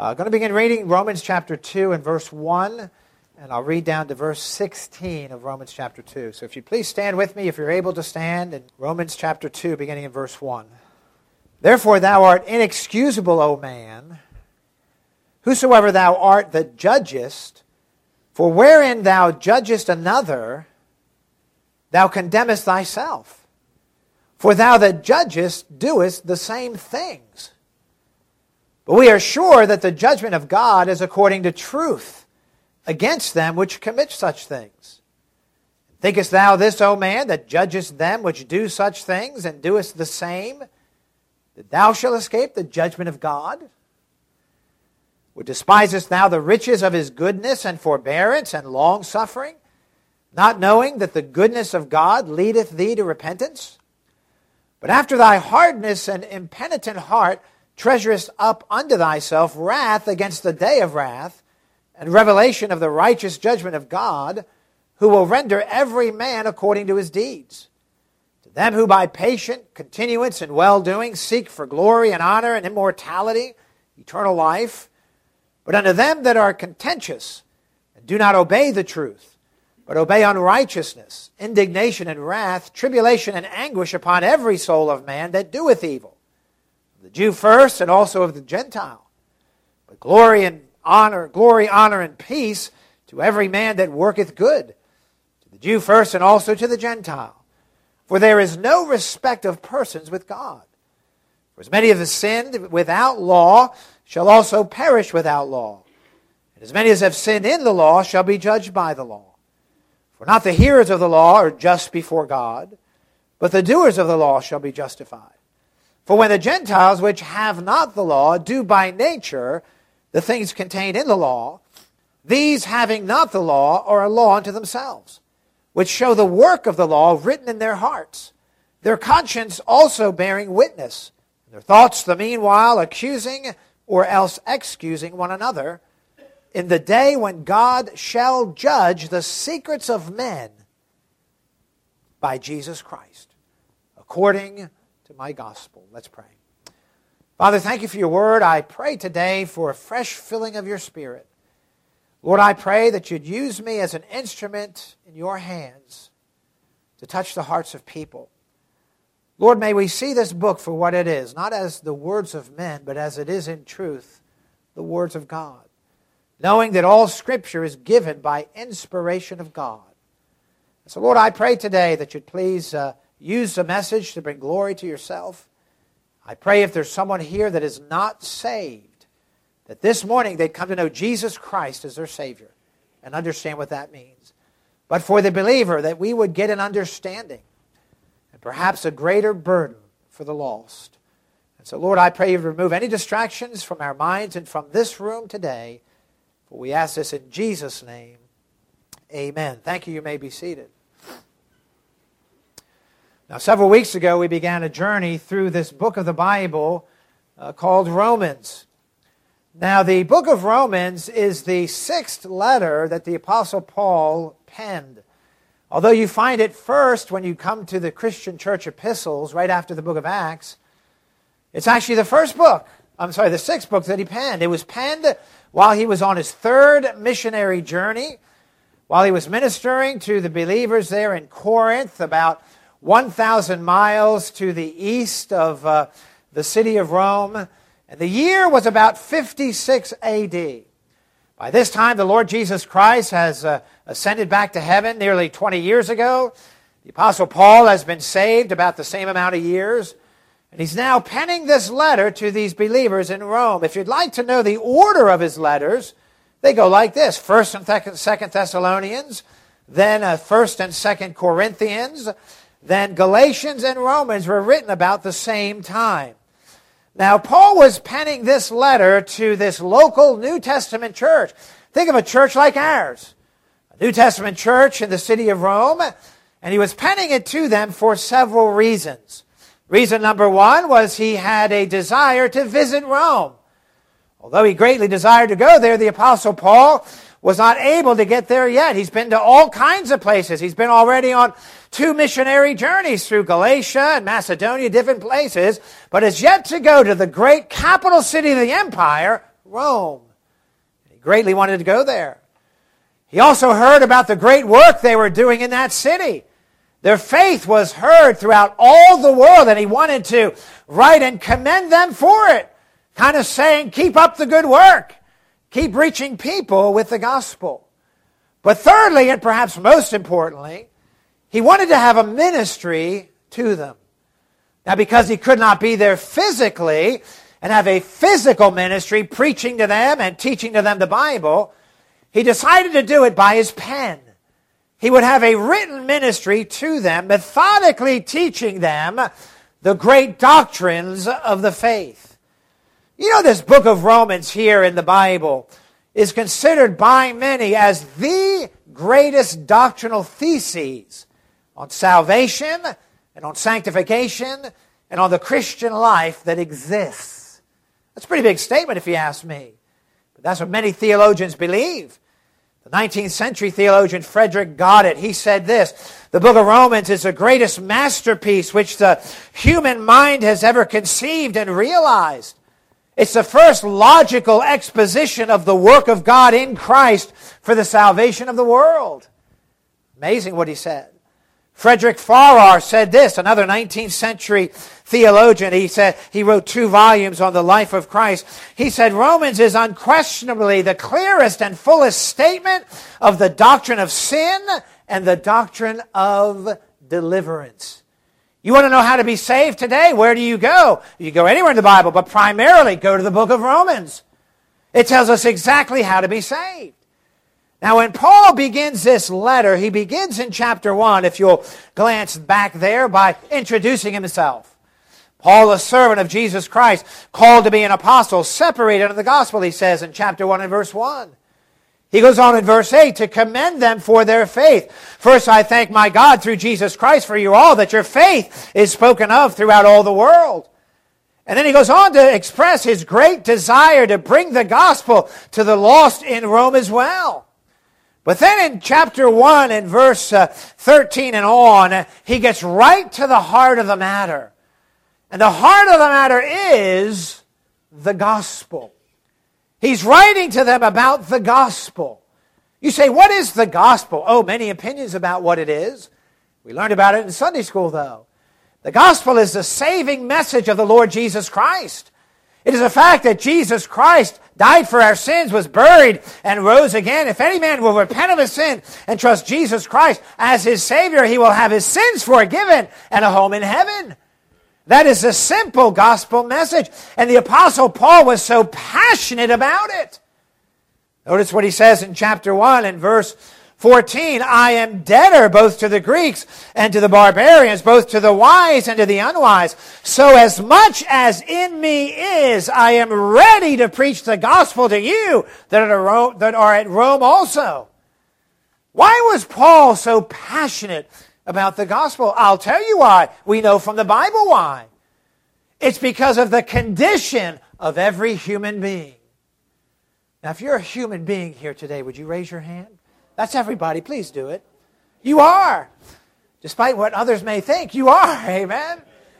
I'm going to begin reading Romans chapter 2 and verse 1, and I'll read down to verse 16 of Romans chapter 2. So if you please stand with me, if you're able to stand, in Romans chapter 2, beginning in verse 1. Therefore thou art inexcusable, O man, whosoever thou art that judgest, for wherein thou judgest another, thou condemnest thyself. For thou that judgest doest the same things. But we are sure that the judgment of God is according to truth against them which commit such things. Thinkest thou this, O man, that judgest them which do such things, and doest the same, that thou shalt escape the judgment of God? Or despisest thou the riches of his goodness and forbearance and longsuffering, not knowing that the goodness of God leadeth thee to repentance? But after thy hardness and impenitent heart treasurest up unto thyself wrath against the day of wrath, and revelation of the righteous judgment of God, who will render every man according to his deeds. To them who by patient continuance in well-doing seek for glory and honor and immortality, eternal life, but unto them that are contentious, and do not obey the truth, but obey unrighteousness, indignation and wrath, tribulation and anguish upon every soul of man that doeth evil, the Jew first, and also of the Gentile. But glory, honor, and peace to every man that worketh good, to the Jew first, and also to the Gentile. For there is no respect of persons with God. For as many as have sinned without law shall also perish without law. And as many as have sinned in the law shall be judged by the law. For not the hearers of the law are just before God, but the doers of the law shall be justified. For when the Gentiles which have not the law do by nature the things contained in the law, these having not the law are a law unto themselves, which show the work of the law written in their hearts, their conscience also bearing witness, their thoughts the meanwhile accusing or else excusing one another, in the day when God shall judge the secrets of men by Jesus Christ, according to my gospel. Let's pray. Father, thank you for your word. I pray today for a fresh filling of your Spirit. Lord, I pray that you'd use me as an instrument in your hands to touch the hearts of people. Lord, may we see this book for what it is, not as the words of men, but as it is in truth, the words of God, knowing that all Scripture is given by inspiration of God. So, Lord, I pray today that you'd please use the message to bring glory to yourself. I pray if there's someone here that is not saved, that this morning they'd come to know Jesus Christ as their Savior and understand what that means. But for the believer, that we would get an understanding and perhaps a greater burden for the lost. And so, Lord, I pray you remove any distractions from our minds and from this room today. For we ask this in Jesus' name. Amen. Thank you. You may be seated. Now, several weeks ago, we began a journey through this book of the Bible called Romans. Now, the book of Romans is the sixth letter that the Apostle Paul penned. Although you find it first when you come to the Christian church epistles, right after the book of Acts, it's actually the sixth book that he penned. It was penned while he was on his third missionary journey, while he was ministering to the believers there in Corinth, about 1,000 miles to the east of the city of Rome. And the year was about 56 A.D. By this time, the Lord Jesus Christ has ascended back to heaven nearly 20 years ago. The Apostle Paul has been saved about the same amount of years. And he's now penning this letter to these believers in Rome. If you'd like to know the order of his letters, they go like this: 1st and 2nd Thessalonians, then 1st and 2nd Corinthians, then Galatians and Romans were written about the same time. Now, Paul was penning this letter to this local New Testament church. Think of a church like ours, a New Testament church in the city of Rome, and he was penning it to them for several reasons. Reason number one was he had a desire to visit Rome. Although he greatly desired to go there, the Apostle Paul was not able to get there yet. He's been to all kinds of places. He's been already on 2 missionary journeys through Galatia and Macedonia, different places, but has yet to go to the great capital city of the empire, Rome. He greatly wanted to go there. He also heard about the great work they were doing in that city. Their faith was heard throughout all the world, and he wanted to write and commend them for it. Kind of saying, keep up the good work. Keep reaching people with the gospel. But thirdly, and perhaps most importantly, he wanted to have a ministry to them. Now, because he could not be there physically and have a physical ministry preaching to them and teaching to them the Bible, he decided to do it by his pen. He would have a written ministry to them, methodically teaching them the great doctrines of the faith. You know, this book of Romans here in the Bible is considered by many as the greatest doctrinal theses on salvation and on sanctification and on the Christian life that exists. That's a pretty big statement if you ask me. But that's what many theologians believe. The 19th century theologian Frederick Goddard, he said this: the book of Romans is the greatest masterpiece which the human mind has ever conceived and realized. It's the first logical exposition of the work of God in Christ for the salvation of the world. Amazing what he said. Frederick Farrar said this, another 19th century theologian. He wrote 2 volumes on the life of Christ. He said, Romans is unquestionably the clearest and fullest statement of the doctrine of sin and the doctrine of deliverance. You want to know how to be saved today? Where do you go? You go anywhere in the Bible, but primarily go to the book of Romans. It tells us exactly how to be saved. Now, when Paul begins this letter, he begins in chapter 1, if you'll glance back there, by introducing himself. Paul, a servant of Jesus Christ, called to be an apostle, separated of the gospel, he says in chapter 1 and verse 1. He goes on in verse 8 to commend them for their faith. First, I thank my God through Jesus Christ for you all, that your faith is spoken of throughout all the world. And then he goes on to express his great desire to bring the gospel to the lost in Rome as well. But then in chapter 1 and verse 13 and on, he gets right to the heart of the matter. And the heart of the matter is the gospel. He's writing to them about the gospel. You say, what is the gospel? Oh, many opinions about what it is. We learned about it in Sunday school, though. The gospel is the saving message of the Lord Jesus Christ. It is a fact that Jesus Christ died for our sins, was buried, and rose again. If any man will repent of his sin and trust Jesus Christ as his Savior, he will have his sins forgiven and a home in heaven. That is the simple gospel message. And the Apostle Paul was so passionate about it. Notice what he says in chapter 1 and verse 14. I am debtor both to the Greeks and to the barbarians, both to the wise and to the unwise. So as much as in me is, I am ready to preach the gospel to you that are at Rome also. Why was Paul so passionate about the gospel? I'll tell you why. We know from the Bible why. It's because of the condition of every human being. Now, if you're a human being here today, would you raise your hand? That's everybody. Please do it. You are. Despite what others may think, you are. Amen?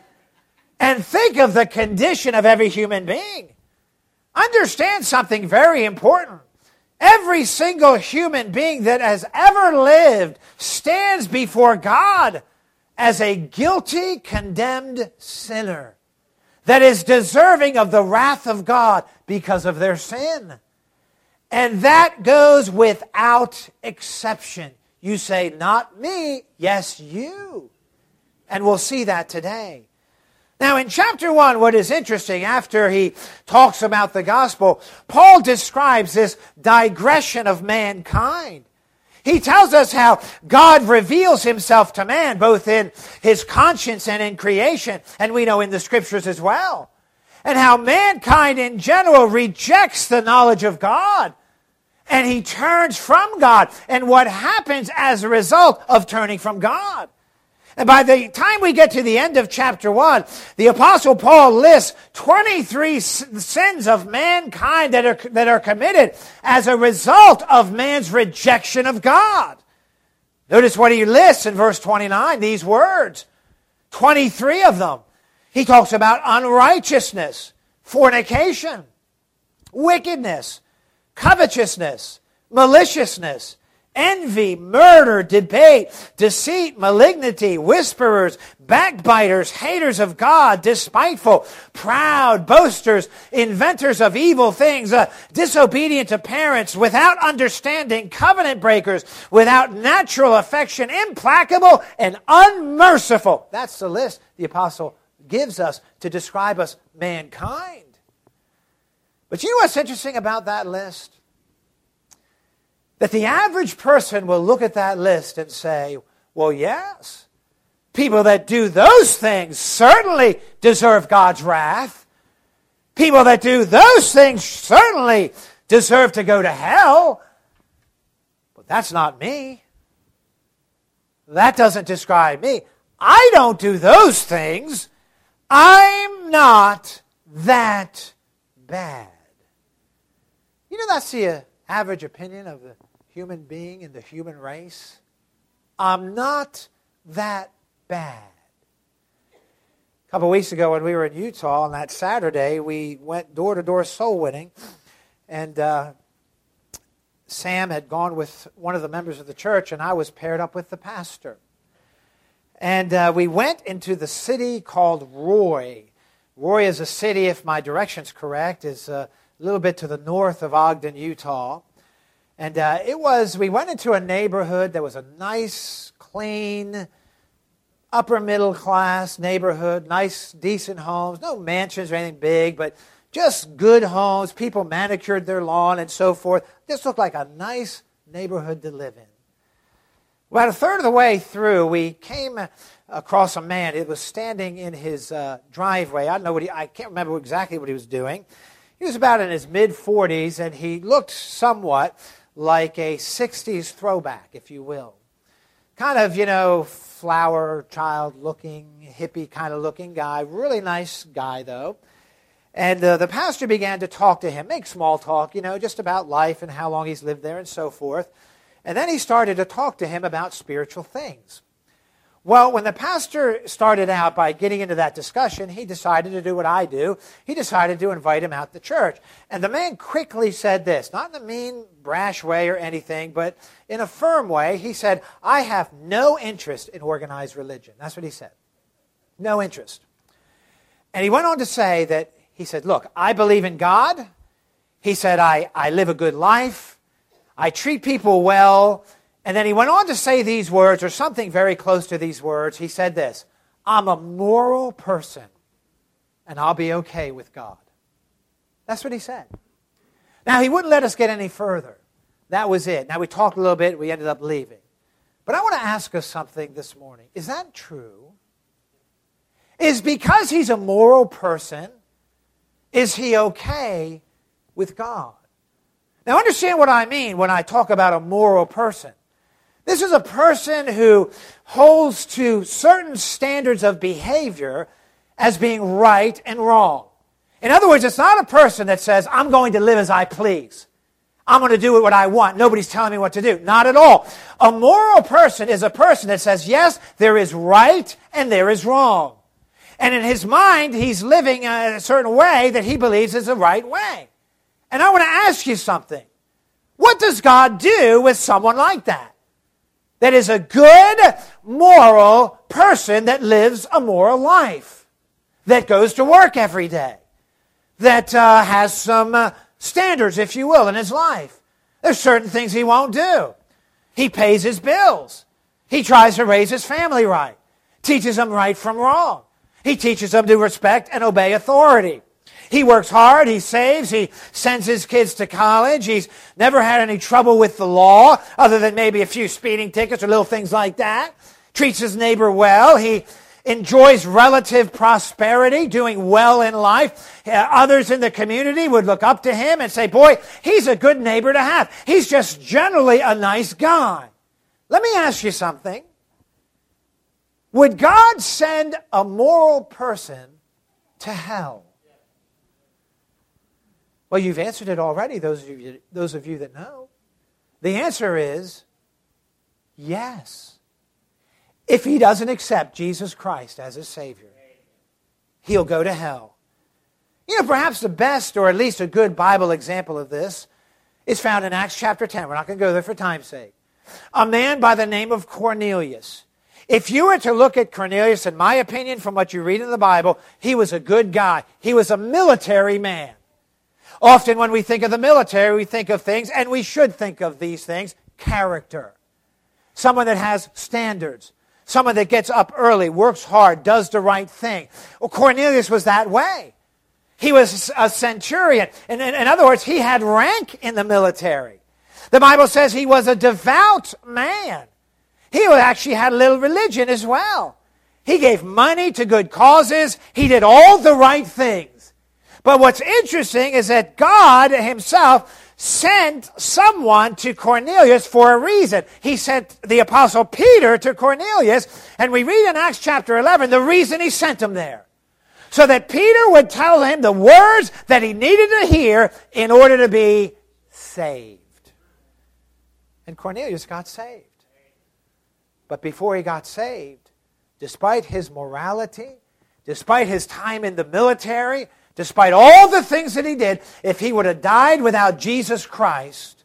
And think of the condition of every human being. Understand something very important. Every single human being that has ever lived stands before God as a guilty, condemned sinner that is deserving of the wrath of God because of their sin. And that goes without exception. You say, not me. Yes, you. And we'll see that today. Now, in chapter 1, what is interesting, after he talks about the gospel, Paul describes this digression of mankind. He tells us how God reveals himself to man, both in his conscience and in creation, and we know in the scriptures as well. And how mankind in general rejects the knowledge of God. And he turns from God. And what happens as a result of turning from God? And by the time we get to the end of chapter 1, the Apostle Paul lists 23 sins of mankind that are committed as a result of man's rejection of God. Notice what he lists in verse 29, these words. 23 of them. He talks about unrighteousness, fornication, wickedness, covetousness, maliciousness, envy, murder, debate, deceit, malignity, whisperers, backbiters, haters of God, despiteful, proud, boasters, inventors of evil things, disobedient to parents, without understanding, covenant breakers, without natural affection, implacable, and unmerciful. That's the list the apostle gives us to describe us, mankind. But you know what's interesting about that list? That the average person will look at that list and say, well, yes, people that do those things certainly deserve God's wrath. People that do those things certainly deserve to go to hell. But that's not me. That doesn't describe me. I don't do those things. I'm not that bad. You know, that's the average opinion of the human being in the human race. I'm not that bad. A couple of weeks ago when we were in Utah on that Saturday, we went door-to-door soul winning. And Sam had gone with one of the members of the church, and I was paired up with the pastor. And we went into the city called Roy. Roy is a city, if my direction's correct, is a little bit to the north of Ogden, Utah. And we went into a neighborhood that was a nice, clean, upper middle class neighborhood, nice, decent homes, no mansions or anything big, but just good homes. People manicured their lawn and so forth. Just looked like a nice neighborhood to live in. About a third of the way through, we came across a man. It was standing in his driveway. I can't remember exactly what he was doing. He was about in his mid-40s, and he looked somewhat like a 60s throwback, if you will. Kind of, flower child looking, hippie kind of looking guy. Really nice guy, though. And the pastor began to talk to him, make small talk, just about life and how long he's lived there and so forth. And then he started to talk to him about spiritual things. Well, when the pastor started out by getting into that discussion, he decided to do what I do. He decided to invite him out to church. And the man quickly said this, not in a mean, brash way or anything, but in a firm way. He said, I have no interest in organized religion. That's what he said. No interest. And he went on to say that, he said, look, I believe in God. He said, I live a good life. I treat people well. And then he went on to say these words, or something very close to these words. He said this, I'm a moral person, and I'll be okay with God. That's what he said. Now, he wouldn't let us get any further. That was it. Now, we talked a little bit. We ended up leaving. But I want to ask us something this morning. Is that true? Is because he's a moral person, is he okay with God? Now, understand what I mean when I talk about a moral person. This is a person who holds to certain standards of behavior as being right and wrong. In other words, it's not a person that says, I'm going to live as I please. I'm going to do what I want. Nobody's telling me what to do. Not at all. A moral person is a person that says, yes, there is right and there is wrong. And in his mind, he's living a certain way that he believes is the right way. And I want to ask you something. What does God do with someone like that? That is a good, moral person that lives a moral life, that goes to work every day, that has some standards, if you will, in his life. There's certain things he won't do. He pays his bills. He tries to raise his family right, teaches them right from wrong. He teaches them to respect and obey authority. He works hard, he saves, he sends his kids to college, he's never had any trouble with the law, other than maybe a few speeding tickets or little things like that. Treats his neighbor well, he enjoys relative prosperity, doing well in life. Others in the community would look up to him and say, boy, he's a good neighbor to have. He's just generally a nice guy. Let me ask you something. Would God send a moral person to hell? Well, you've answered it already, those of you that know. The answer is yes. If he doesn't accept Jesus Christ as his Savior, he'll go to hell. You know, perhaps the best, or at least a good Bible example of this, is found in Acts chapter 10. We're not going to go there for time's sake. A man by the name of Cornelius. If you were to look at Cornelius, in my opinion, from what you read in the Bible, he was a good guy. He was a military man. Often when we think of the military, we think of things, and we should think of these things, character. Someone that has standards. Someone that gets up early, works hard, does the right thing. Well, Cornelius was that way. He was a centurion. In other words, he had rank in the military. The Bible says he was a devout man. He actually had a little religion as well. He gave money to good causes. He did all the right things. But what's interesting is that God himself sent someone to Cornelius for a reason. He sent the apostle Peter to Cornelius, and we read in Acts chapter 11 the reason he sent him there. So that Peter would tell him the words that he needed to hear in order to be saved. And Cornelius got saved. But before he got saved, despite his morality, despite his time in the military, despite all the things that he did, if he would have died without Jesus Christ,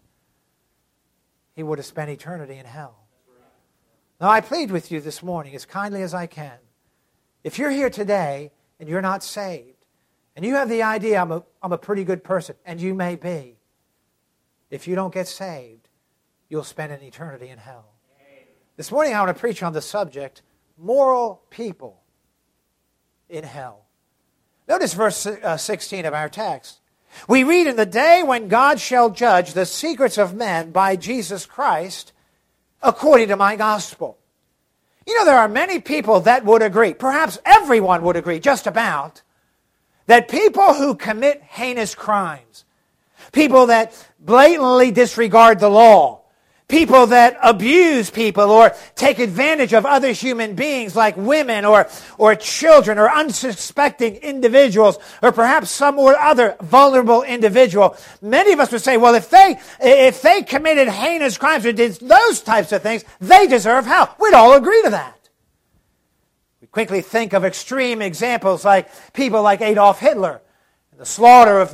he would have spent eternity in hell. Now, I plead with you this morning as kindly as I can. If you're here today and you're not saved, and you have the idea, I'm a pretty good person, and you may be, if you don't get saved, you'll spend an eternity in hell. This morning I want to preach on the subject, moral people in hell. Notice verse 16 of our text. We read, in the day when God shall judge the secrets of men by Jesus Christ, according to my gospel. You know, there are many people that would agree, perhaps everyone would agree, just about, that people who commit heinous crimes, people that blatantly disregard the law, people that abuse people or take advantage of other human beings like women or children or unsuspecting individuals or perhaps some or other vulnerable individual. Many of us would say, well, if they committed heinous crimes or did those types of things, they deserve hell. We'd all agree to that. We quickly think of extreme examples like people like Adolf Hitler, the slaughter of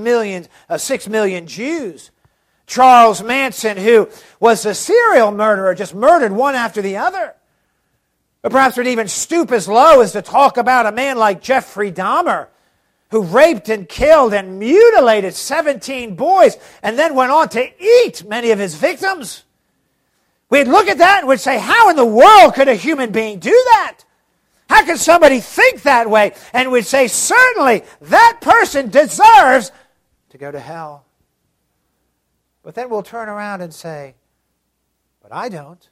6 million Jews. Charles Manson, who was a serial murderer, just murdered one after the other. Or perhaps we'd even stoop as low as to talk about a man like Jeffrey Dahmer, who raped and killed and mutilated 17 boys and then went on to eat many of his victims. We'd look at that and we'd say, how in the world could a human being do that? How can somebody think that way? And we'd say, certainly that person deserves to go to hell. But then we'll turn around and say, but I don't.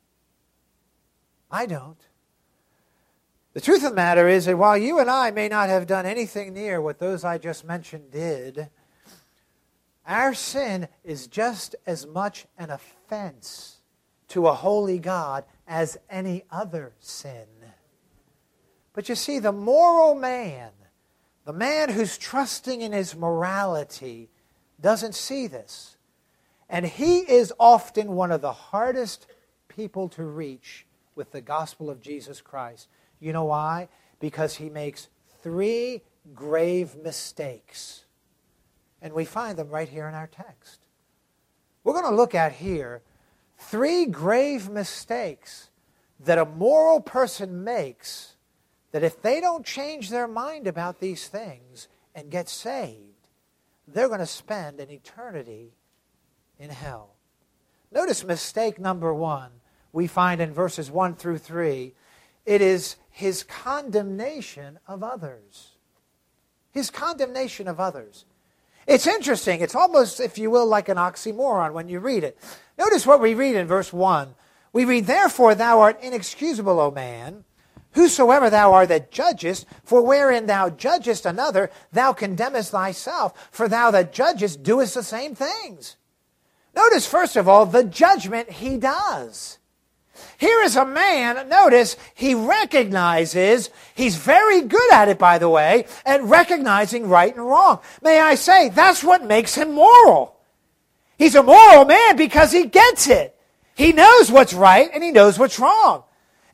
I don't. The truth of the matter is that while you and I may not have done anything near what those I just mentioned did, our sin is just as much an offense to a holy God as any other sin. But you see, the moral man, the man who's trusting in his morality, doesn't see this. And he is often one of the hardest people to reach with the gospel of Jesus Christ. You know why? Because he makes 3 grave mistakes. And we find them right here in our text. We're going to look at here 3 grave mistakes that a moral person makes, that if they don't change their mind about these things and get saved, they're going to spend an eternity in hell. Notice mistake number 1 we find in verses 1 through 3. It is his condemnation of others. His condemnation of others. It's interesting. It's almost, if you will, like an oxymoron when you read it. Notice what we read in verse 1. We read, therefore thou art inexcusable, O man, whosoever thou art that judgest, for wherein thou judgest another, thou condemnest thyself, for thou that judgest doest the same things. Notice, first of all, the judgment he does. Here is a man, notice, he recognizes, he's very good at it, by the way, at recognizing right and wrong. May I say, that's what makes him moral. He's a moral man because he gets it. He knows what's right and he knows what's wrong.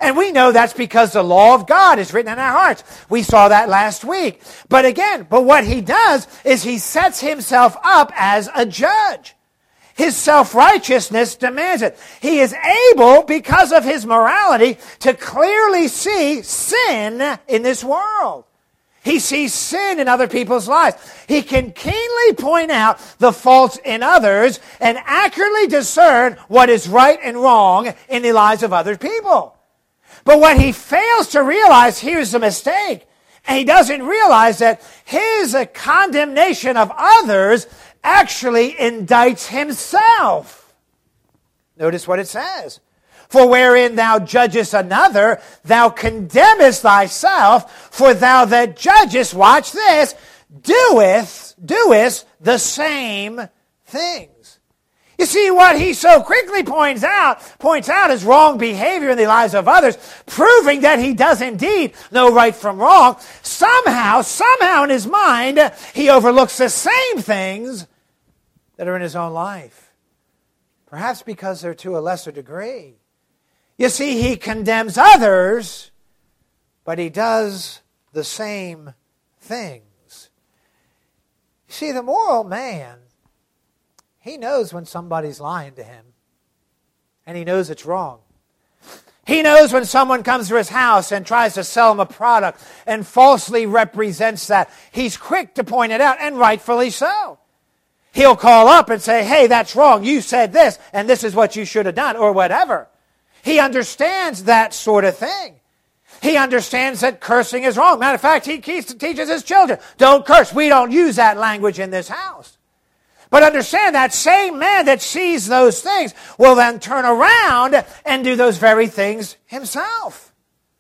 And we know that's because the law of God is written in our hearts. We saw that last week. But what he does is he sets himself up as a judge. His self-righteousness demands it. He is able, because of his morality, to clearly see sin in this world. He sees sin in other people's lives. He can keenly point out the faults in others and accurately discern what is right and wrong in the lives of other people. But what he fails to realize, here's the mistake. And he doesn't realize that his condemnation of others actually indicts himself. Notice what it says. For wherein thou judgest another, thou condemnest thyself, for thou that judgest, watch this, doest the same things. You see, what he so quickly points out is wrong behavior in the lives of others, proving that he does indeed know right from wrong. Somehow in his mind, he overlooks the same things that are in his own life. Perhaps because they're to a lesser degree. You see, he condemns others, but he does the same things. You see, the moral man, he knows when somebody's lying to him, and he knows it's wrong. He knows when someone comes to his house and tries to sell him a product and falsely represents that. He's quick to point it out, and rightfully so. He'll call up and say, hey, that's wrong. You said this, and this is what you should have done, or whatever. He understands that sort of thing. He understands that cursing is wrong. Matter of fact, he teaches his children, don't curse. We don't use that language in this house. But understand, that same man that sees those things will then turn around and do those very things himself.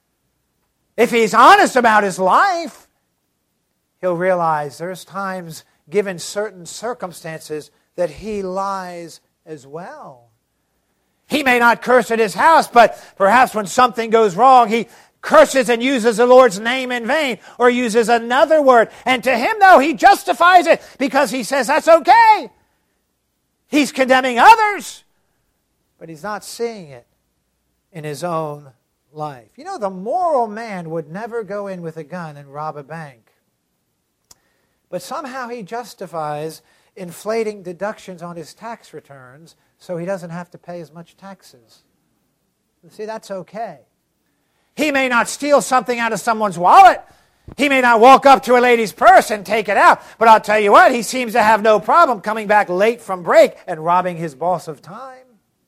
If he's honest about his life, he'll realize there's times, given certain circumstances, that he lies as well. He may not curse at his house, but perhaps when something goes wrong, he curses and uses the Lord's name in vain, or uses another word. And to him, though, he justifies it because he says that's okay. He's condemning others, but he's not seeing it in his own life. You know, the moral man would never go in with a gun and rob a bank. But somehow he justifies inflating deductions on his tax returns so he doesn't have to pay as much taxes. You see, that's okay. He may not steal something out of someone's wallet. He may not walk up to a lady's purse and take it out. But I'll tell you what, he seems to have no problem coming back late from break and robbing his boss of time.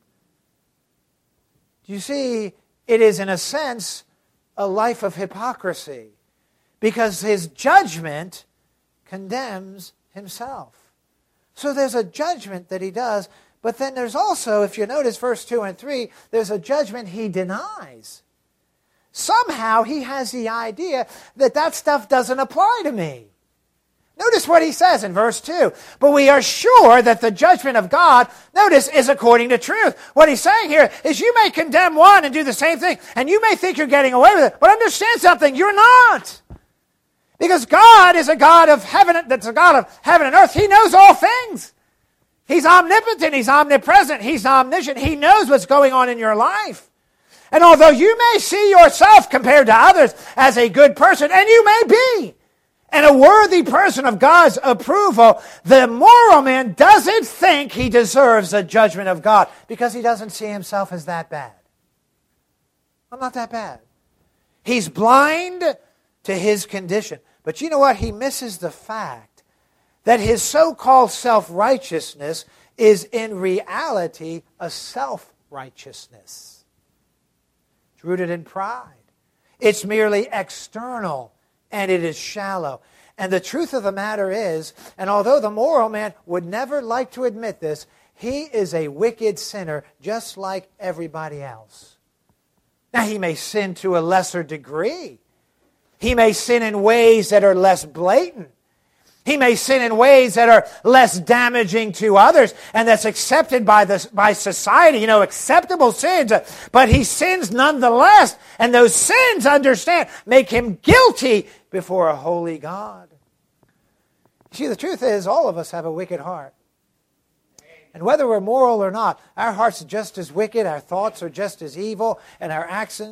You see, it is in a sense a life of hypocrisy, because his judgment condemns himself. So there's a judgment that he does, but then there's also, if you notice verse 2 and 3, there's a judgment he denies. Somehow he has the idea that that stuff doesn't apply to me. Notice what he says in verse 2. But we are sure that the judgment of God, notice, is according to truth. What he's saying here is you may condemn one and do the same thing, and you may think you're getting away with it, but understand something, you're not. Because God is a God of heaven, that's a God of heaven and earth. He knows all things. He's omnipotent, he's omnipresent, he's omniscient. He knows what's going on in your life. And although you may see yourself compared to others as a good person, and you may be, and a worthy person of God's approval, the moral man doesn't think he deserves the judgment of God because he doesn't see himself as that bad. I'm not that bad. He's blind to his condition. But you know what? He misses the fact that his so-called self-righteousness is in reality a self-righteousness. Rooted in pride. It's merely external, and it is shallow. And the truth of the matter is, and although the moral man would never like to admit this, he is a wicked sinner just like everybody else. Now, he may sin to a lesser degree. He may sin in ways that are less blatant. He may sin in ways that are less damaging to others and that's accepted by society, acceptable sins. But he sins nonetheless. And those sins, understand, make him guilty before a holy God. See, the truth is all of us have a wicked heart. And whether we're moral or not, our hearts are just as wicked, our thoughts are just as evil, and our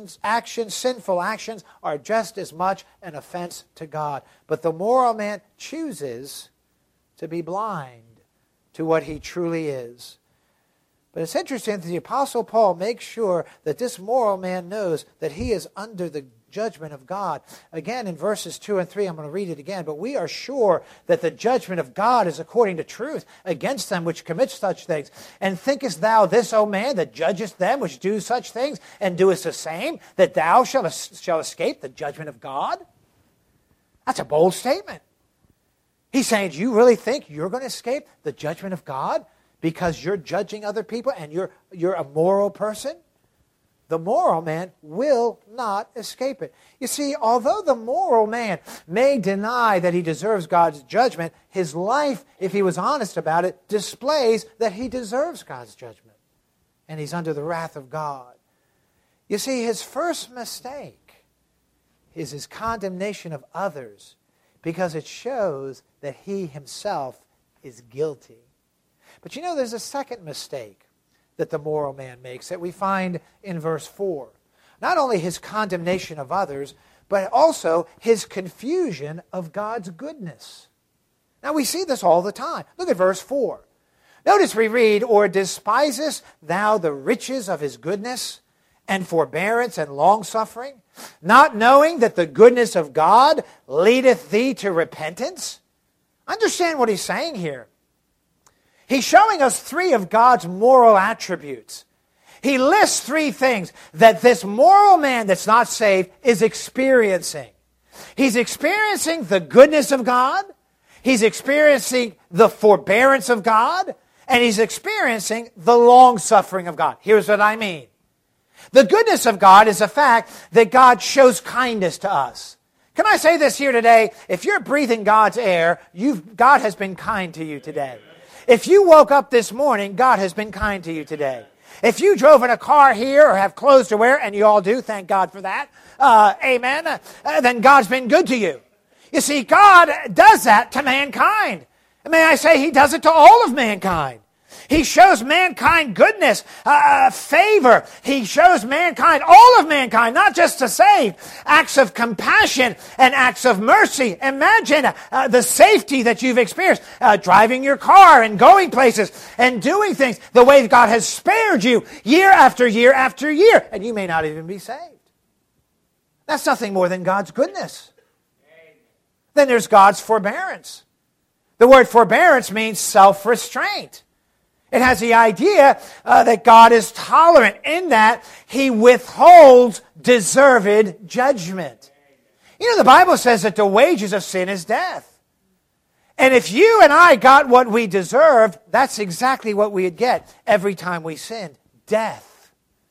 sinful actions are just as much an offense to God. But the moral man chooses to be blind to what he truly is. But it's interesting that the Apostle Paul makes sure that this moral man knows that he is under the judgment of God. Again, in verses 2 and 3, I'm going to read it again. But we are sure that the judgment of God is according to truth against them which commit such things. And thinkest thou this, O man, that judgest them which do such things, and doest the same, that thou shalt escape the judgment of God? That's a bold statement. He's saying, do you really think you're going to escape the judgment of God because you're judging other people and you're a moral person? The moral man will not escape it. You see, although the moral man may deny that he deserves God's judgment, his life, if he was honest about it, displays that he deserves God's judgment. And he's under the wrath of God. You see, his first mistake is his condemnation of others, because it shows that he himself is guilty. But you know, there's a second mistake that the moral man makes that we find in verse 4. Not only his condemnation of others, but also his confusion of God's goodness. Now we see this all the time. Look at verse 4. Notice we read, or despisest thou the riches of his goodness and forbearance and longsuffering, not knowing that the goodness of God leadeth thee to repentance? Understand what he's saying here. He's showing us three of God's moral attributes. He lists three things that this moral man that's not saved is experiencing. He's experiencing the goodness of God, he's experiencing the forbearance of God, and he's experiencing the long-suffering of God. Here's what I mean. The goodness of God is the fact that God shows kindness to us. Can I say this here today? If you're breathing God's air, God has been kind to you today. If you woke up this morning, God has been kind to you today. If you drove in a car here or have clothes to wear, and you all do, thank God for that, amen, then God's been good to you. You see, God does that to mankind. And may I say, he does it to all of mankind. He shows mankind goodness, favor. He shows mankind, all of mankind, not just the saved, acts of compassion and acts of mercy. Imagine the safety that you've experienced, driving your car and going places and doing things the way God has spared you year after year after year. And you may not even be saved. That's nothing more than God's goodness. Then there's God's forbearance. The word forbearance means self-restraint. It has the idea that God is tolerant in that he withholds deserved judgment. You know, the Bible says that the wages of sin is death. And if you and I got what we deserved, that's exactly what we'd get every time we sinned. Death.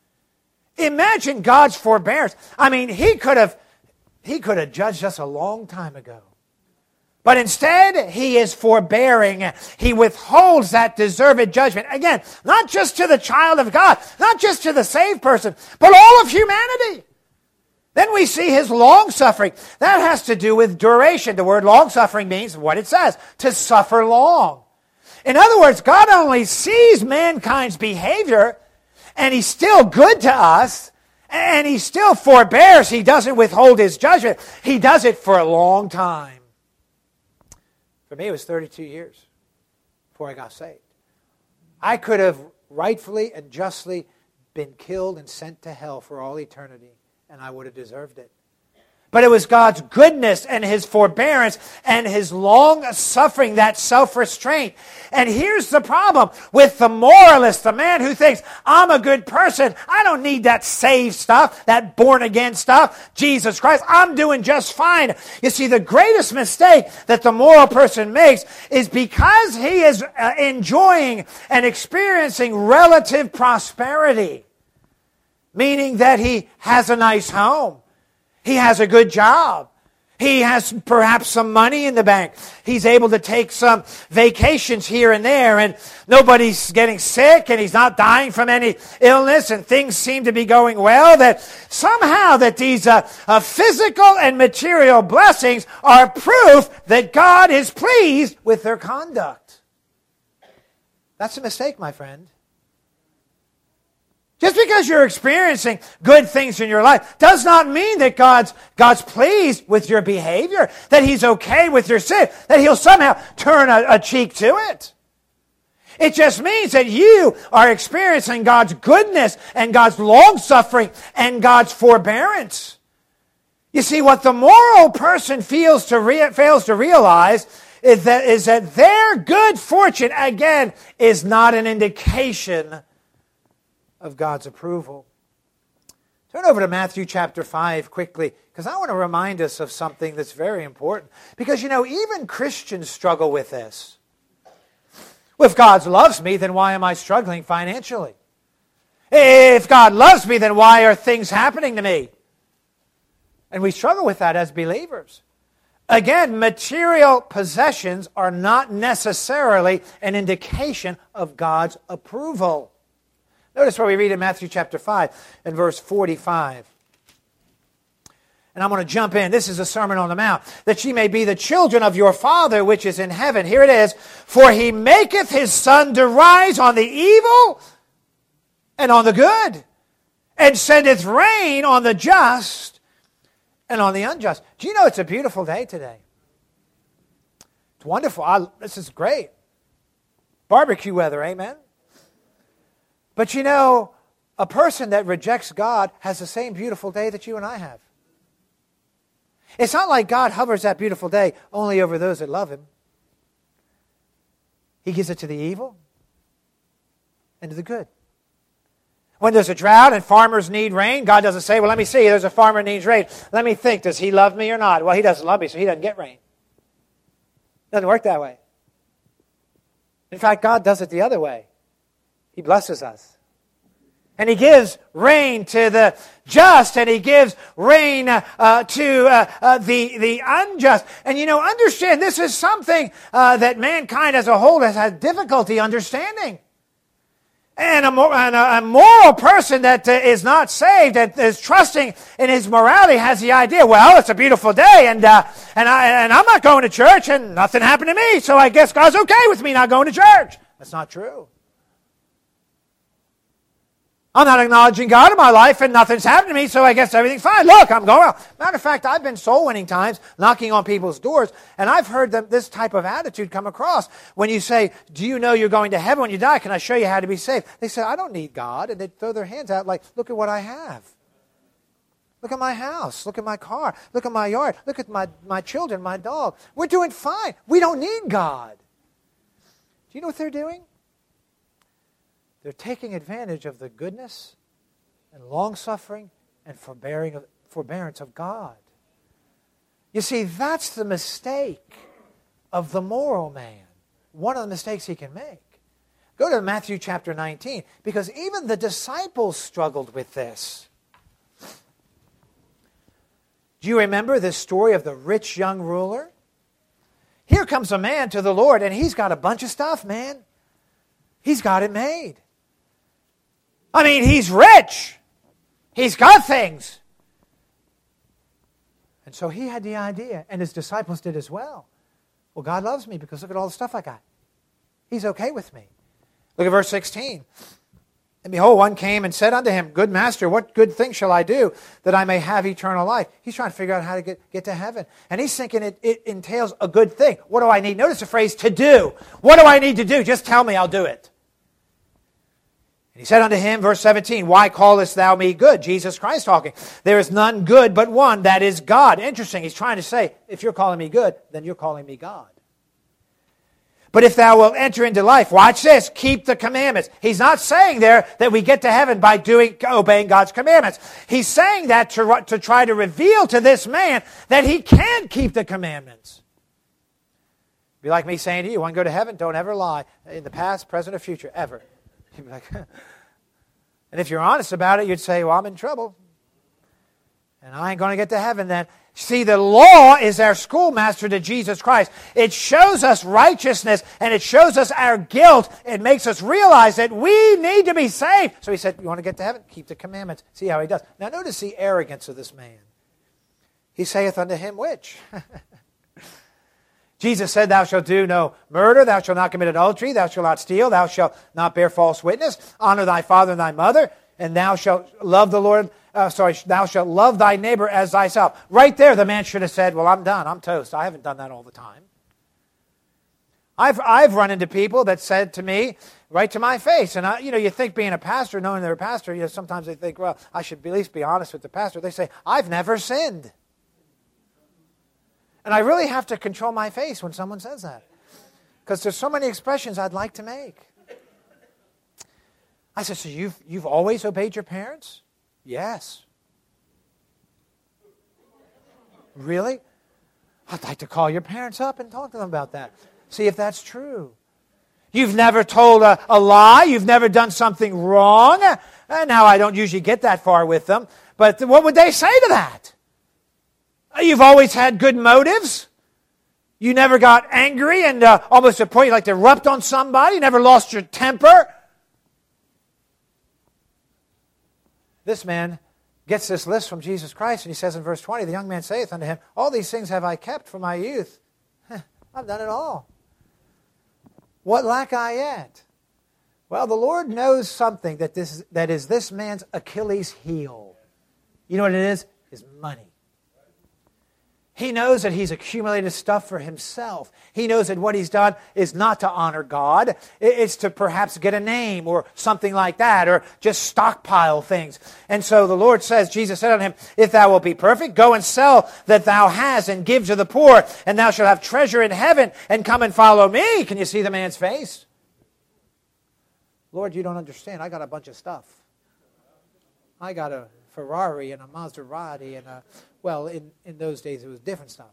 Imagine God's forbearance. I mean, he could have judged us a long time ago. But instead, he is forbearing. He withholds that deserved judgment. Again, not just to the child of God, not just to the saved person, but all of humanity. Then we see his long-suffering. That has to do with duration. The word long-suffering means what it says, to suffer long. In other words, God only sees mankind's behavior, and he's still good to us, and he still forbears. He doesn't withhold his judgment. He does it for a long time. For me, it was 32 years before I got saved. I could have rightfully and justly been killed and sent to hell for all eternity, and I would have deserved it. But it was God's goodness and his forbearance and his long-suffering, that self-restraint. And here's the problem with the moralist, the man who thinks, I'm a good person. I don't need that saved stuff, that born-again stuff. Jesus Christ, I'm doing just fine. You see, the greatest mistake that the moral person makes is because he is enjoying and experiencing relative prosperity, meaning that he has a nice home. He has a good job. He has perhaps some money in the bank. He's able to take some vacations here and there, and nobody's getting sick, and he's not dying from any illness, and things seem to be going well. That somehow that these physical and material blessings are proof that God is pleased with their conduct. That's a mistake, my friend. Just because you're experiencing good things in your life does not mean that God's pleased with your behavior, that He's okay with your sin, that He'll somehow turn a cheek to it. It just means that you are experiencing God's goodness and God's long-suffering and God's forbearance. You see, what the moral person fails to realize is that their good fortune, again, is not an indication of God's approval. Turn over to Matthew chapter 5 quickly, because I want to remind us of something that's very important. Because, even Christians struggle with this. Well, if God loves me, then why am I struggling financially? If God loves me, then why are things happening to me? And we struggle with that as believers. Again, material possessions are not necessarily an indication of God's approval. Notice what we read in Matthew chapter 5 and verse 45. And I'm going to jump in. This is a Sermon on the Mount. That ye may be the children of your Father which is in heaven. Here it is. For He maketh His sun to rise on the evil and on the good, and sendeth rain on the just and on the unjust. Do you know it's a beautiful day today? It's wonderful. This is great. Barbecue weather, amen? But a person that rejects God has the same beautiful day that you and I have. It's not like God hovers that beautiful day only over those that love Him. He gives it to the evil and to the good. When there's a drought and farmers need rain, God doesn't say, well, let me see, there's a farmer who needs rain. Let me think, does he love me or not? Well, he doesn't love me, so he doesn't get rain. It doesn't work that way. In fact, God does it the other way. He blesses us. And He gives rain to the just, and He gives rain to the unjust. And understand, this is something that mankind as a whole has had difficulty understanding. And a moral person that is not saved and is trusting in his morality has the idea, well, it's a beautiful day, and I'm not going to church, and nothing happened to me, so I guess God's okay with me not going to church. That's not true. I'm not acknowledging God in my life, and nothing's happened to me, so I guess everything's fine. Look, I'm going out. Matter of fact, I've been soul-winning times, knocking on people's doors, and I've heard this type of attitude come across. When you say, do you know you're going to heaven when you die? Can I show you how to be saved? They say, I don't need God, and they throw their hands out like, look at what I have. Look at my house. Look at my car. Look at my yard. Look at my children, my dog. We're doing fine. We don't need God. Do you know what they're doing? They're taking advantage of the goodness and long-suffering and forbearance of God. You see, that's the mistake of the moral man. One of the mistakes he can make. Go to Matthew chapter 19, because even the disciples struggled with this. Do you remember this story of the rich young ruler? Here comes a man to the Lord, and he's got a bunch of stuff, man. He's got it made. I mean, he's rich. He's got things. And so he had the idea, and his disciples did as well. Well, God loves me because look at all the stuff I got. He's okay with me. Look at verse 16. And behold, one came and said unto him, Good master, what good thing shall I do that I may have eternal life? He's trying to figure out how to get to heaven. And he's thinking it entails a good thing. What do I need? Notice the phrase, to do. What do I need to do? Just tell me, I'll do it. And he said unto him, verse 17, Why callest thou me good? Jesus Christ talking. There is none good but one, that is God. Interesting. He's trying to say, if you're calling me good, then you're calling me God. But if thou wilt enter into life, watch this, keep the commandments. He's not saying there that we get to heaven by obeying God's commandments. He's saying that to try to reveal to this man that he can keep the commandments. Be like me saying to you, want to go to heaven? Don't ever lie. In the past, present, or future, ever. You'd be like, and if you're honest about it, you'd say, well, I'm in trouble. And I ain't going to get to heaven then. See, the law is our schoolmaster to Jesus Christ. It shows us righteousness and it shows us our guilt. It makes us realize that we need to be saved. So he said, you want to get to heaven? Keep the commandments. See how he does. Now notice the arrogance of this man. He saith unto him, which? Jesus said, thou shalt do no murder, thou shalt not commit adultery, thou shalt not steal, thou shalt not bear false witness, honor thy father and thy mother, and thou shalt love thou shalt love thy neighbor as thyself. Right there, the man should have said, well, I'm done, I'm toast. I haven't done that all the time. I've run into people that said to me, right to my face, and you think being a pastor, knowing they're a pastor, sometimes they think, well, I should at least be honest with the pastor. They say, I've never sinned. And I really have to control my face when someone says that, because there's so many expressions I'd like to make. I said, so you've always obeyed your parents? Yes. Really? I'd like to call your parents up and talk to them about that. See if that's true. You've never told a lie. You've never done something wrong. And now I don't usually get that far with them. But what would they say to that? You've always had good motives. You never got angry and almost to the point you like to erupt on somebody. You never lost your temper. This man gets this list from Jesus Christ, and he says in verse 20, the young man saith unto him, all these things have I kept from my youth. I've done it all. What lack I yet? Well, the Lord knows something that is this man's Achilles heel. You know what it is? His money. He knows that he's accumulated stuff for himself. He knows that what he's done is not to honor God. It's to perhaps get a name or something like that, or just stockpile things. And so the Lord says, Jesus said unto him, if thou wilt be perfect, go and sell that thou hast and give to the poor, and thou shalt have treasure in heaven, and come and follow me. Can you see the man's face? Lord, you don't understand. I got a bunch of stuff. I got a Ferrari and a Maserati and in those days it was different stuff.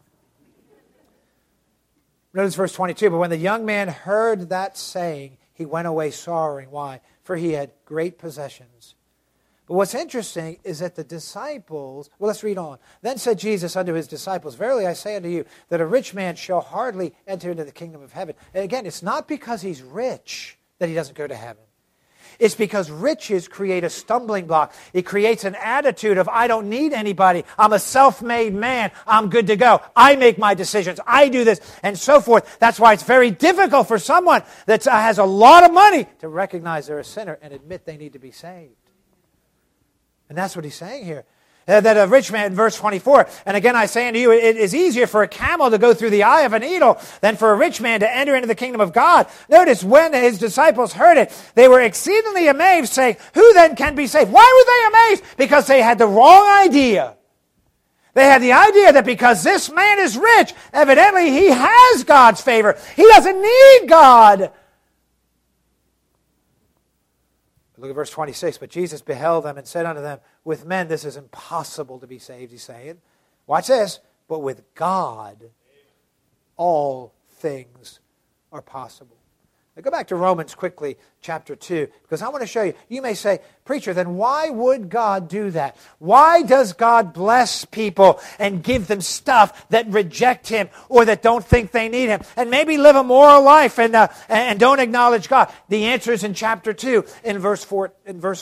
Notice verse 22, but when the young man heard that saying, he went away sorrowing. Why? For he had great possessions. But what's interesting is that the disciples, let's read on. Then said Jesus unto his disciples, verily I say unto you, that a rich man shall hardly enter into the kingdom of heaven. And again, it's not because he's rich that he doesn't go to heaven. It's because riches create a stumbling block. It creates an attitude of, I don't need anybody. I'm a self-made man. I'm good to go. I make my decisions. I do this, and so forth. That's why it's very difficult for someone that has a lot of money to recognize they're a sinner and admit they need to be saved. And that's what he's saying here. That a rich man, verse 24, and again I say unto you, it is easier for a camel to go through the eye of a needle than for a rich man to enter into the kingdom of God. Notice when his disciples heard it, they were exceedingly amazed, saying, who then can be saved? Why were they amazed? Because they had the wrong idea. They had the idea that because this man is rich, evidently he has God's favor. He doesn't need God. Look at verse 26. But Jesus beheld them and said unto them, with men this is impossible to be saved, he's saying. Watch this. But with God, all things are possible. Now go back to Romans quickly, chapter 2, because I want to show you. You may say, preacher, then why would God do that? Why does God bless people and give them stuff that reject Him or that don't think they need Him and maybe live a moral life and don't acknowledge God? The answer is in chapter 2, in verse 4.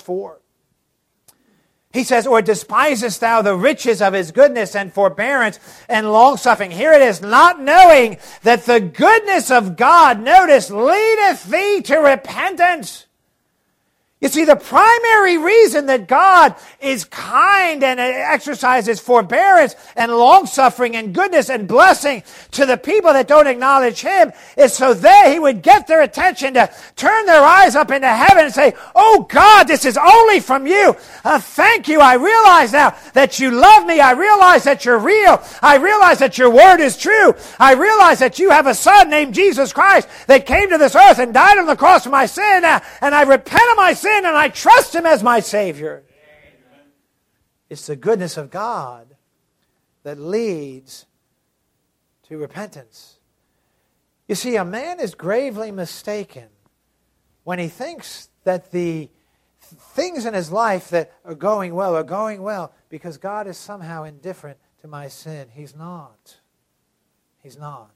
He says, or despisest thou the riches of His goodness and forbearance and longsuffering? Here it is, not knowing that the goodness of God, notice, leadeth thee to repentance. You see, the primary reason that God is kind and exercises forbearance and long-suffering and goodness and blessing to the people that don't acknowledge Him is so that He would get their attention to turn their eyes up into heaven and say, oh God, this is only from You. Thank You. I realize now that You love me. I realize that You're real. I realize that Your word is true. I realize that You have a Son named Jesus Christ that came to this earth and died on the cross for my sin, and I repent of my sin and I trust Him as my Savior. Amen. It's the goodness of God that leads to repentance. You see, a man is gravely mistaken when he thinks that the things in his life that are going well because God is somehow indifferent to my sin. He's not. He's not.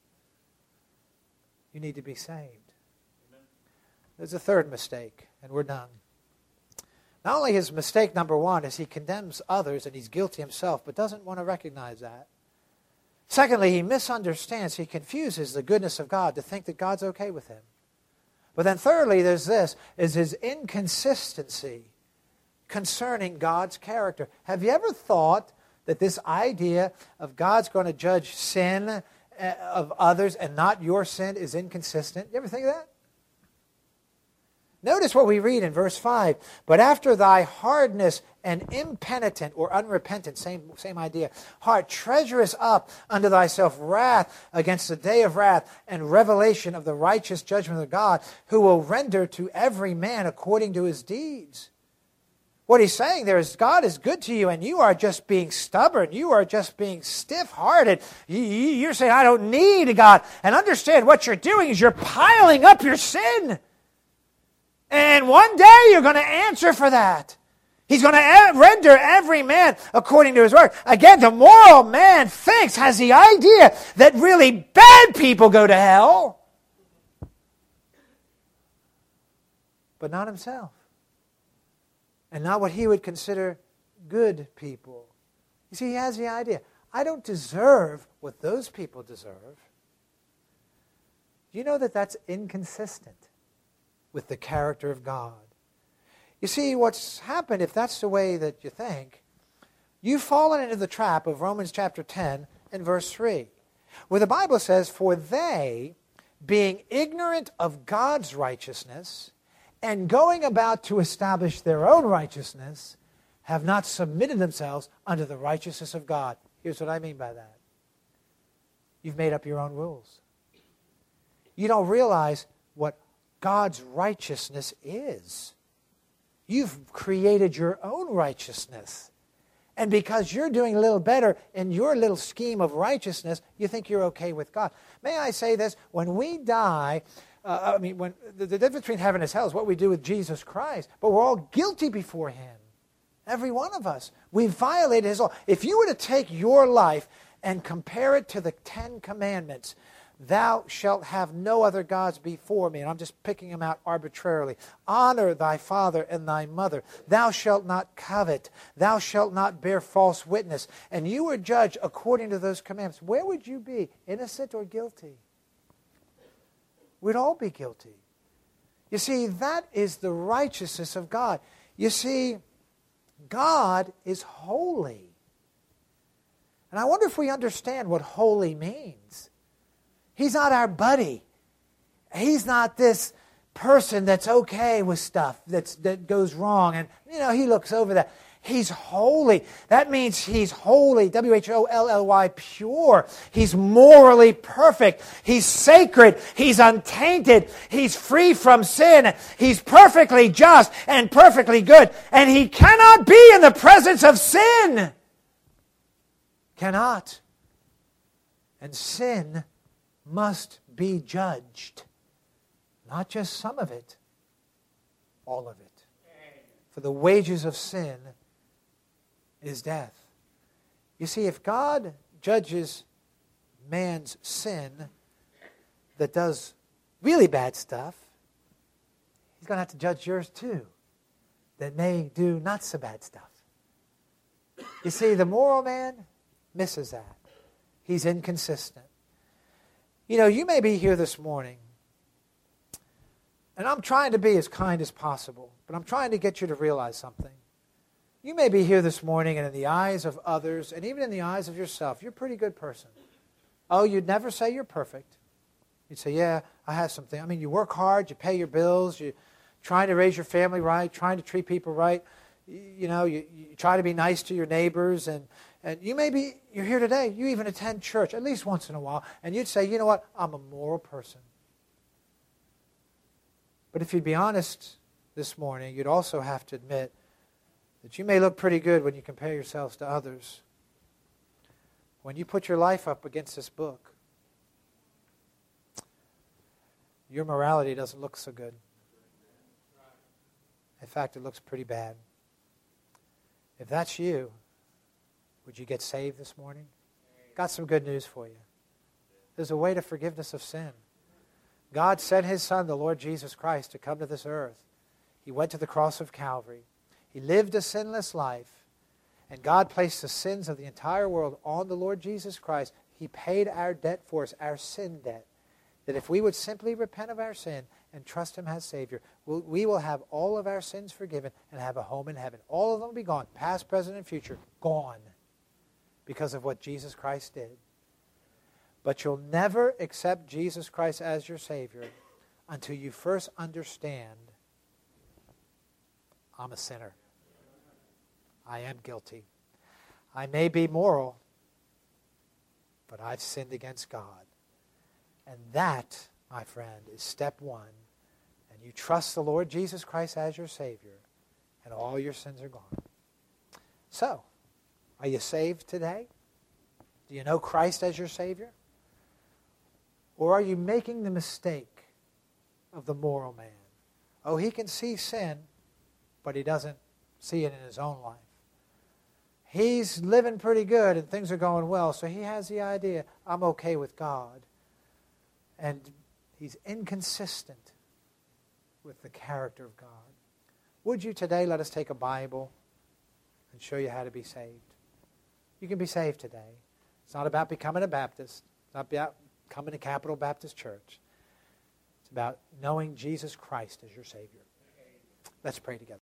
You need to be saved. There's a third mistake, and we're done. Not only his mistake number one is he condemns others and he's guilty himself, but doesn't want to recognize that. Secondly, he misunderstands, he confuses the goodness of God to think that God's okay with him. But then thirdly, there's this, is his inconsistency concerning God's character. Have you ever thought that this idea of God's going to judge sin of others and not your sin is inconsistent? You ever think of that? Notice what we read in verse 5. But after thy hardness and impenitent or unrepentant, same idea, heart, treasurest up unto thyself wrath against the day of wrath and revelation of the righteous judgment of God, who will render to every man according to his deeds. What he's saying there is God is good to you and you are just being stubborn. You are just being stiff-hearted. You're saying, I don't need God. And understand what you're doing is you're piling up your sin. And one day you're going to answer for that. He's going to render every man according to his work. Again, the moral man has the idea that really bad people go to hell, but not himself. And not what he would consider good people. You see, he has the idea, I don't deserve what those people deserve. Do you know that that's inconsistent with the character of God? You see, what's happened, if that's the way that you think, you've fallen into the trap of Romans chapter 10 and verse 3, where the Bible says, for they, being ignorant of God's righteousness, and going about to establish their own righteousness, have not submitted themselves unto the righteousness of God. Here's what I mean by that. You've made up your own rules. You don't realize what God's righteousness is. You've created your own righteousness. And because you're doing a little better in your little scheme of righteousness, you think you're okay with God. May I say this? When we die, when the difference between heaven and hell is what we do with Jesus Christ. But we're all guilty before him. Every one of us. We've violated his law. If you were to take your life and compare it to the 10 Commandments, thou shalt have no other gods before me. And I'm just picking them out arbitrarily. Honor thy father and thy mother. Thou shalt not covet. Thou shalt not bear false witness. And you were judged according to those commandments. Where would you be? Innocent or guilty? We'd all be guilty. You see, that is the righteousness of God. You see, God is holy. And I wonder if we understand what holy means. He's not our buddy. He's not this person that's okay with stuff that goes wrong. And, he looks over that. He's holy. That means he's holy, W-H-O-L-L-Y, pure. He's morally perfect. He's sacred. He's untainted. He's free from sin. He's perfectly just and perfectly good. And he cannot be in the presence of sin. Cannot. And sin must be judged. Not just some of it, all of it. For the wages of sin is death. You see, if God judges man's sin that does really bad stuff, he's going to have to judge yours too, that may do not so bad stuff. You see, the moral man misses that. He's inconsistent. You may be here this morning, and I'm trying to be as kind as possible, but I'm trying to get you to realize something. You may be here this morning, and in the eyes of others, and even in the eyes of yourself, you're a pretty good person. Oh, you'd never say you're perfect. You'd say, yeah, I have something. you work hard, you pay your bills, you're trying to raise your family right, trying to treat people right. You try to be nice to your neighbors, and you're here today, you even attend church at least once in a while, and you'd say, you know what, I'm a moral person. But if you'd be honest this morning, you'd also have to admit that you may look pretty good when you compare yourselves to others. When you put your life up against this book, your morality doesn't look so good. In fact, it looks pretty bad. If that's you, would you get saved this morning? Got some good news for you. There's a way to forgiveness of sin. God sent his Son, the Lord Jesus Christ, to come to this earth. He went to the cross of Calvary. He lived a sinless life. And God placed the sins of the entire world on the Lord Jesus Christ. He paid our debt for us, our sin debt. That if we would simply repent of our sin and trust Him as Savior, we will have all of our sins forgiven and have a home in heaven. All of them will be gone, past, present, and future, gone because of what Jesus Christ did. But you'll never accept Jesus Christ as your Savior until you first understand, I'm a sinner. I am guilty. I may be moral, but I've sinned against God. And that, my friend, is step one. And you trust the Lord Jesus Christ as your Savior, and all your sins are gone. So, are you saved today? Do you know Christ as your Savior? Or are you making the mistake of the moral man? Oh, he can see sin, but he doesn't see it in his own life. He's living pretty good and things are going well, so he has the idea, I'm okay with God. And he's inconsistent with the character of God. Would you today let us take a Bible and show you how to be saved? You can be saved today. It's not about becoming a Baptist. It's not about coming to Capital Baptist Church. It's about knowing Jesus Christ as your Savior. Let's pray together.